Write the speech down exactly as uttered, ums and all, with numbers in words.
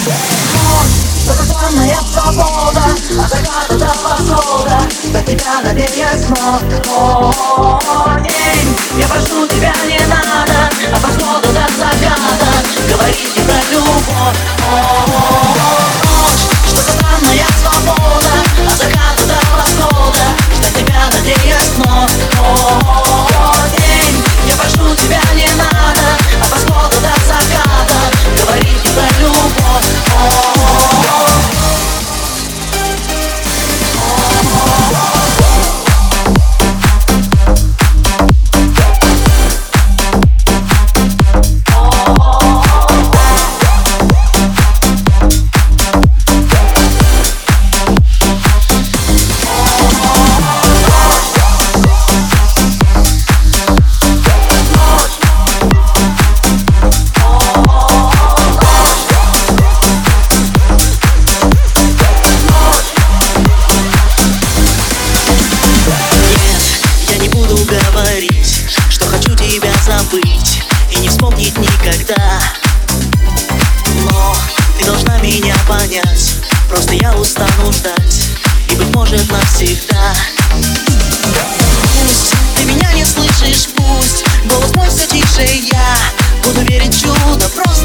Моя свобода, от заката до восхода, до тебя надеюсь вновь. О, день, я прошу тебя, не надо, от восхода до заката говорить не про любовь. О, ночь, что за странная свобода, от заката до восхода, до тебя надеюсь вновь. О, день, я прошу тебя, не надо, от восхода до заката говорить не про любовь. Что хочу тебя забыть и не вспомнить никогда. Но ты должна меня понять, просто я устану ждать, и быть может навсегда. Пусть ты меня не слышишь, пусть голос мой все тише, я буду верить в чудо просто.